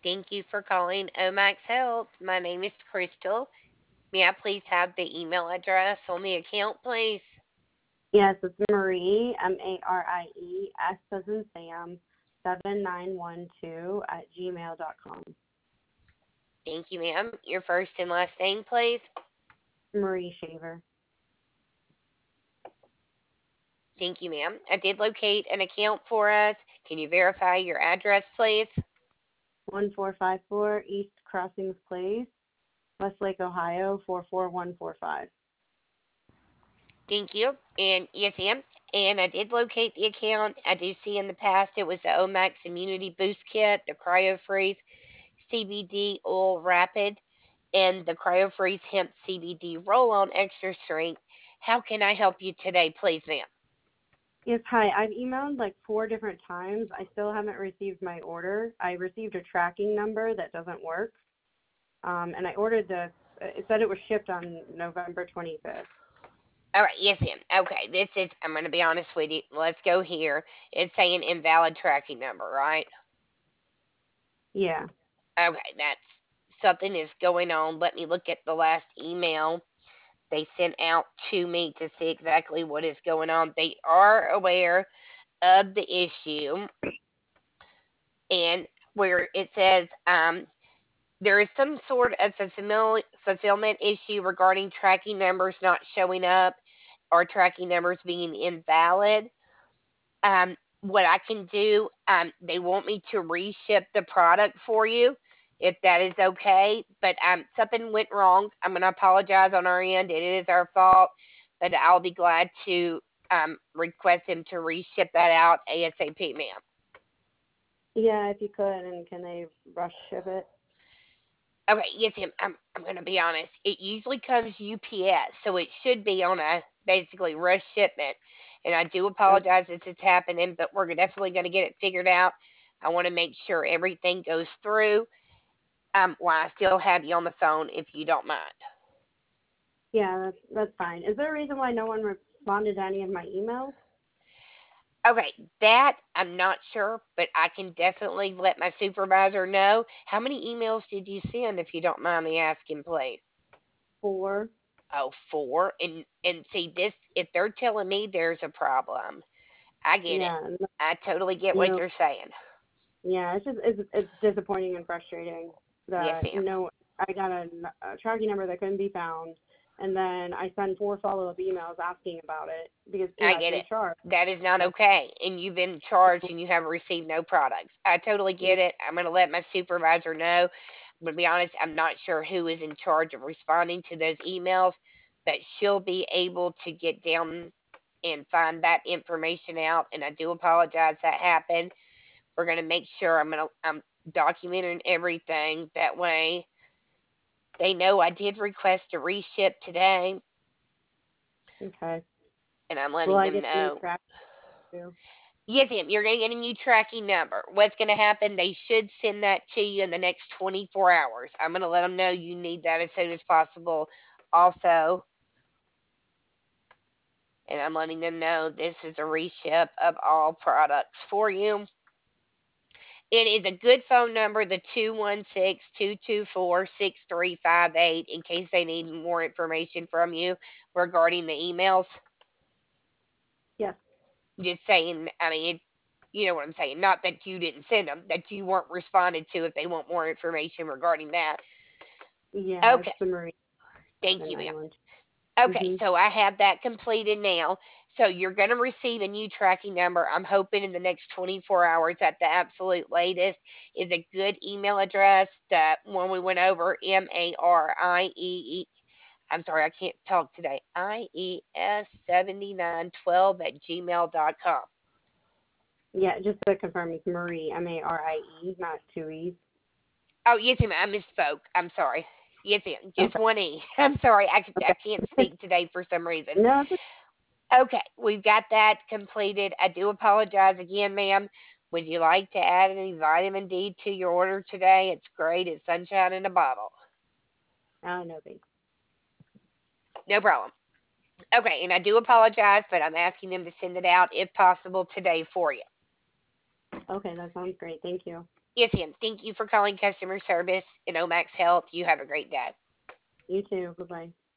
Thank you for calling Omax Health. My name is Crystal. May I please have the email address on the account, please? Yes, it's Marie, Marie, S as in Sam, 7912 at gmail.com. Thank you, ma'am. Your first and last name, please. Marie Shaver. Thank you, ma'am. I did locate an account for us. Can you verify your address, please? 1454 East Crossings Place, Westlake, Ohio, 44145. Thank you. And yes, ma'am. And I did locate the account. I do see in the past it was the Omax Immunity Boost Kit, the Cryo Freeze CBD Oil Rapid, and the Cryo Freeze Hemp CBD Roll On Extra Strength. How can I help you today, please, ma'am? Yes, hi. I've emailed like 4 different times. I still haven't received my order. I received a tracking number that doesn't work. And I ordered it said it was shipped on November 25th. All right, yes, ma'am. Okay, I'm going to be honest with you. Let's go here. It's saying invalid tracking number, right? Yeah. Okay, that's something is going on. Let me look at the last email they sent out to me to see exactly what is going on. They are aware of the issue, and where it says there is some sort of fulfillment issue regarding tracking numbers not showing up or tracking numbers being invalid. What I can do, they want me to reship the product for you if that is okay. But something went wrong. I'm going to apologize on our end. It is our fault, but I'll be glad to request him to reship that out ASAP, ma'am. Yeah, if you could, and can they rush ship it? Okay, yes, ma'am. I'm going to be honest. It usually comes UPS, so it should be on a basically rush shipment. And I do Okay. apologize if it's happening, but we're definitely going to get it figured out. I want to make sure everything goes through while I still have you on the phone, if you don't mind. Yeah, that's fine. Is there a reason why no one responded to any of my emails? Okay, that I'm not sure, but I can definitely let my supervisor know. How many emails did you send, if you don't mind me asking, please? 4. Oh, four. And see this. If they're telling me there's a problem, I get it. Yeah, I totally get what no, you're saying. yeah. It's disappointing and frustrating Yes, that ma'am. I got a tracking number that couldn't be found, and then I send 4 follow-up emails asking about it because I I've get been it. charged. That is not But okay. And you've been charged and you haven't received no products. I totally yeah, get it. I'm going to let my supervisor know. I'm going to be honest, I'm not sure who is in charge of responding to those emails, but she'll be able to get down and find that information out. And I do apologize that happened. We're going to make sure I'm documenting everything. That way they know I did request a reship today, okay. and I'm Will letting I them get a new know. track too? Yes, ma'am. You're going to get a new tracking number. What's going to happen? They should send that to you in the next 24 hours. I'm going to let them know you need that as soon as possible. Also, and I'm letting them know this is a reship of all products for you. It is a good phone number, the 216-224-6358, in case they need more information from you regarding the emails. Yes. Just saying, I mean, you know what I'm saying. Not that you didn't send them, that you weren't responded to if they want more information regarding that. Yeah, it's Okay, the Marie thank you, ma'am. 7912. Okay, Mhm. so I have that completed now. So you're going to receive a new tracking number. I'm hoping in the next 24 hours at the absolute latest is a good email address. That one we went over, MARIE. I'm sorry, I can't talk today. IES7912 at gmail.com. Yeah, just to confirm, it's Marie, Marie, not 2 E's. Oh, yes, ma'am. I misspoke. I'm sorry. Yes, ma'am. Just Okay. one E. I'm sorry. I Okay. can't speak today for some reason. No, it's Okay, we've got that completed. I do apologize again, ma'am. Would you like to add any vitamin D to your order today? It's great. It's sunshine in a bottle. no thanks. No problem. Okay, and I do apologize, but I'm asking them to send it out if possible today for you. Okay, that sounds great. Thank you. Yes, ma'am. Thank you for calling customer service in Omax Health. You have a great day. You too. Bye bye.